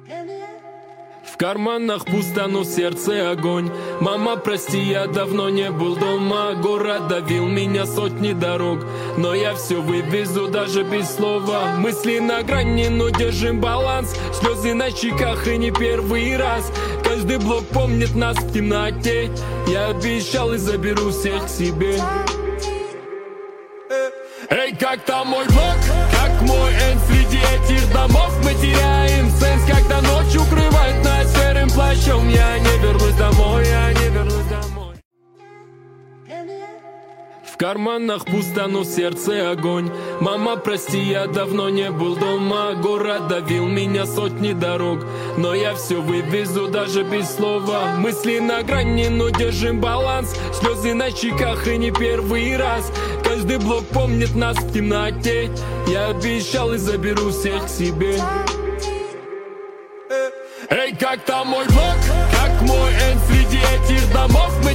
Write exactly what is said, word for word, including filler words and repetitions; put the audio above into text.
В карманах пусто, но в сердце огонь. Мама, прости, я давно не был дома. Город давил меня сотни дорог, но я все вывезу даже без слова. Мысли на грани, но держим баланс. Слезы на щеках и не первый раз. Каждый блок помнит нас в темноте. Я обещал и заберу всех к себе. Эй, как там мой блок? Как мой энд среди этих домов? Мы теряем сенс, когда ночь укрывает нас серым плащом. Я не вернусь домой, я не вернусь домой. В карманах пусто, но в сердце огонь. Мама, прости, я давно не был дома. Город давил меня сотни дорог, но я все вывезу даже без слова. Мысли на грани, но держим баланс. Слезы на щеках и не первый раз. Каждый блок помнит нас в темноте. Я обещал и заберу всех к себе. Эй, как там мой блок? Как мой энд среди этих домов?